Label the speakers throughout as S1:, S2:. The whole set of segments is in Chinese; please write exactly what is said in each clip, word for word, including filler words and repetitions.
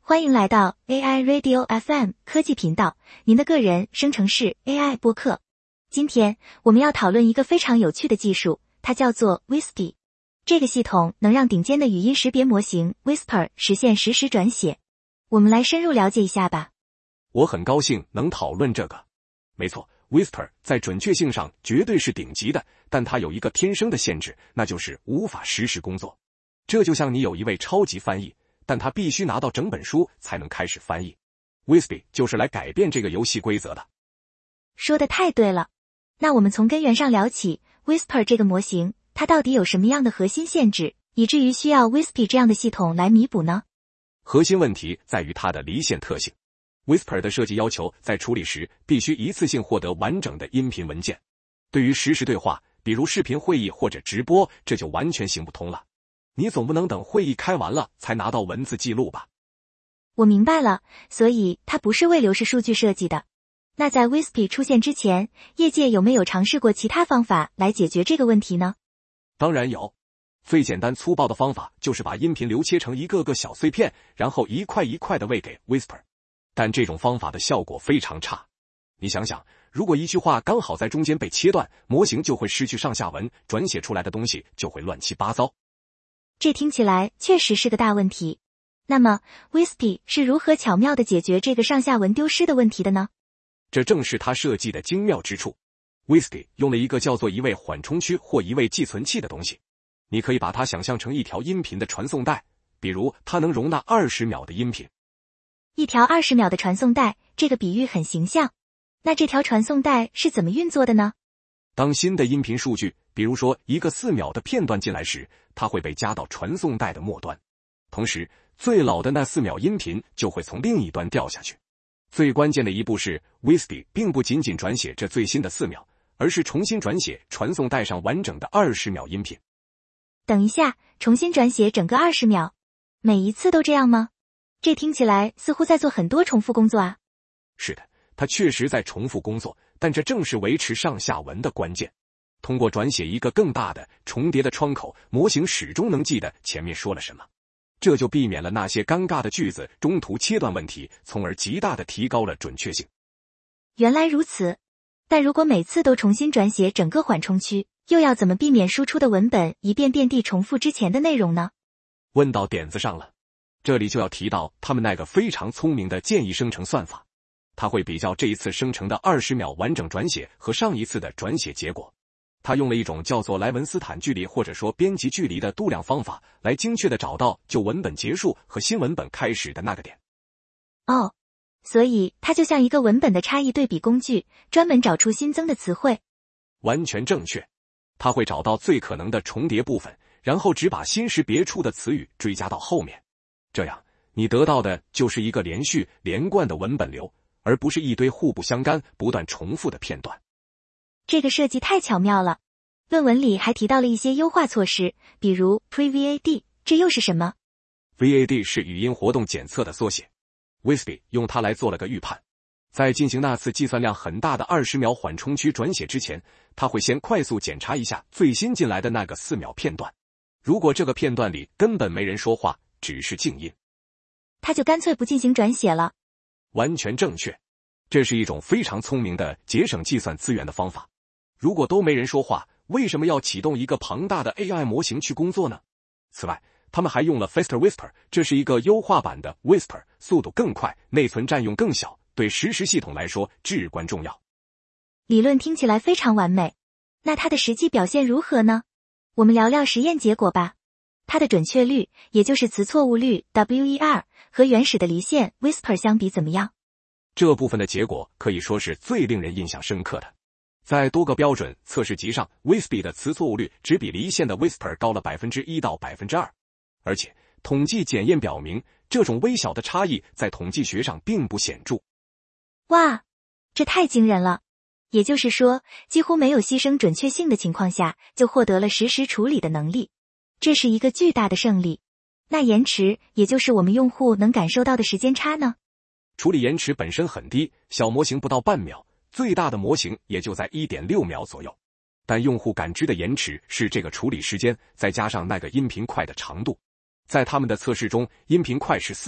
S1: 欢迎来到 A I Radio F M 科技频道，您的个人生成式 A I 播客。今天我们要讨论一个非常有趣的技术，它叫做 Wispy。这个系统能让顶尖的语音识别模型 Whisper 实现实时转写。我们来深入了解一下吧。
S2: 我很高兴能讨论这个。没错 ，Whisper 在准确性上绝对是顶级的，但它有一个天生的限制，那就是无法实时工作。这就像你有一位超级翻译，但他必须拿到整本书才能开始翻译。Wispy 就是来改变这个游戏规则的。
S1: 说得太对了。那我们从根源上聊起 ，Whisper 这个模型，它到底有什么样的核心限制，以至于需要 Wispy 这样的系统来弥补呢？
S2: 核心问题在于它的离线特性。Whisper 的设计要求在处理时必须一次性获得完整的音频文件。对于实时对话，比如视频会议或者直播，这就完全行不通了。你总不能等会议开完了才拿到文字记录吧？
S1: 我明白了，所以它不是为流式数据设计的。那在 Wispy 出现之前，业界有没有尝试过其他方法来解决这个问题呢？
S2: 当然有。最简单粗暴的方法就是把音频流切成一个个小碎片，然后一块一块的喂给 Whisper。但这种方法的效果非常差。你想想，如果一句话刚好在中间被切断，模型就会失去上下文，转写出来的东西就会乱七八糟。
S1: 这听起来确实是个大问题。那么 Wispy 是如何巧妙地解决这个上下文丢失的问题的呢？
S2: 这正是它设计的精妙之处。Wispy 用了一个叫做一位缓冲区或一位寄存器的东西。你可以把它想象成一条音频的传送带，比如它能容纳二十秒的音频。
S1: 一条二十秒的传送带，这个比喻很形象。那这条传送带是怎么运作的呢？
S2: 当新的音频数据，比如说一个四秒的片段进来时，它会被加到传送带的末端。同时，最老的那四秒音频就会从另一端掉下去。最关键的一步是 Wispy 并不仅仅转写这最新的四秒，而是重新转写传送带上完整的二十秒音频。
S1: 等一下，重新转写整个二十秒？每一次都这样吗？这听起来似乎在做很多重复工作啊。
S2: 是的，它确实在重复工作，但这正是维持上下文的关键。通过转写一个更大的重叠的窗口，模型始终能记得前面说了什么，这就避免了那些尴尬的句子中途切断问题，从而极大地提高了准确性。
S1: 原来如此。但如果每次都重新转写整个缓冲区，又要怎么避免输出的文本一遍遍地重复之前的内容呢？
S2: 问到点子上了。这里就要提到他们那个非常聪明的建议生成算法。它会比较这一次生成的二十秒完整转写和上一次的转写结果。他用了一种叫做莱文斯坦距离或者说编辑距离的度量方法，来精确地找到旧文本结束和新文本开始的那个点。
S1: 哦，所以它就像一个文本的差异对比工具，专门找出新增的词汇。
S2: 完全正确。它会找到最可能的重叠部分，然后只把新识别出的词语追加到后面。这样，你得到的就是一个连续连贯的文本流，而不是一堆互不相干、不断重复的片段。
S1: 这个设计太巧妙了。论文里还提到了一些优化措施，比如 Pre-V A D， 这又是什么？
S2: V A D 是语音活动检测的缩写。Wispy 用它来做了个预判。在进行那次计算量很大的二十秒缓冲区转写之前，它会先快速检查一下最新进来的那个四秒片段。如果这个片段里根本没人说话，只是静音，
S1: 它就干脆不进行转写了。
S2: 完全正确。这是一种非常聪明的节省计算资源的方法。如果都没人说话，为什么要启动一个庞大的 A I 模型去工作呢？此外，他们还用了 Faster Whisper， 这是一个优化版的 Whisper， 速度更快，内存占用更小，对实时系统来说至关重要。
S1: 理论听起来非常完美。那它的实际表现如何呢？我们聊聊实验结果吧。它的准确率，也就是词错误率 W E R， 和原始的离线 Whisper 相比怎么样？
S2: 这部分的结果可以说是最令人印象深刻的。在多个标准测试集上 ，Wispy 的词错误率只比离线的 Whisper 高了 百分之一 到 百分之二， 而且统计检验表明，这种微小的差异在统计学上并不显著。
S1: 哇，这太惊人了！也就是说，几乎没有牺牲准确性的情况下，就获得了实时处理的能力。这是一个巨大的胜利。那延迟，也就是我们用户能感受到的时间差呢？
S2: 处理延迟本身很低，小模型不到半秒，最大的模型也就在 一点六秒左右。但用户感知的延迟是这个处理时间，再加上那个音频块的长度。在他们的测试中，音频块是四秒，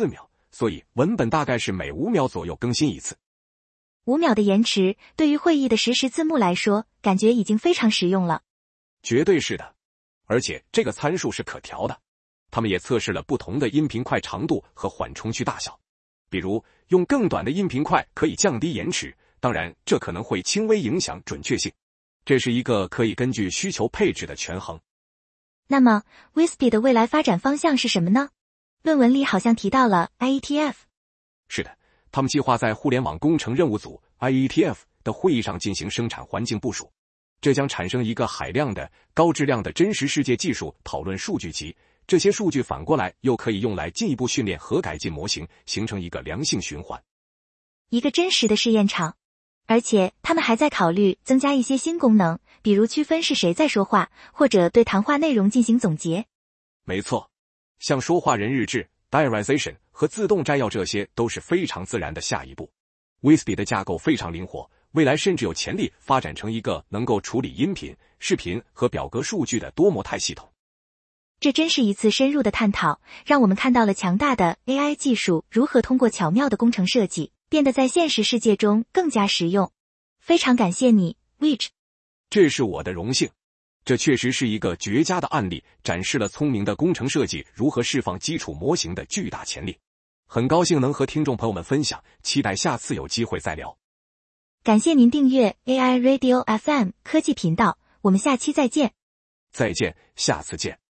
S2: 所以文本大概是每五秒左右更新一次。
S1: 五秒的延迟，对于会议的实时字幕来说，感觉已经非常实用了。
S2: 绝对是的，而且这个参数是可调的。他们也测试了不同的音频块长度和缓冲区大小，比如用更短的音频块可以降低延迟，当然这可能会轻微影响准确性。这是一个可以根据需求配置的权衡。
S1: 那么 Wispy 的未来发展方向是什么呢？论文里好像提到了 I E T F。
S2: 是的，他们计划在互联网工程任务组 I E T F 的会议上进行生产环境部署，这将产生一个海量的高质量的真实世界技术讨论数据集，这些数据反过来又可以用来进一步训练和改进模型，形成一个良性循环。
S1: 一个真实的试验场。而且他们还在考虑增加一些新功能，比如区分是谁在说话，或者对谈话内容进行总结。
S2: 没错，像说话人日志 Diarization 和自动摘要，这些都是非常自然的下一步。Wispy 的架构非常灵活，未来甚至有潜力发展成一个能够处理音频、视频和表格数据的多模态系统。
S1: 这真是一次深入的探讨，让我们看到了强大的 A I 技术如何通过巧妙的工程设计，变得在现实世界中更加实用。非常感谢你 Wich。
S2: 这是我的荣幸，这确实是一个绝佳的案例，展示了聪明的工程设计如何释放基础模型的巨大潜力。很高兴能和听众朋友们分享，期待下次有机会再聊。
S1: 感谢您订阅 A I Radio F M 科技频道，我们下期再见。
S2: 再见，下次见。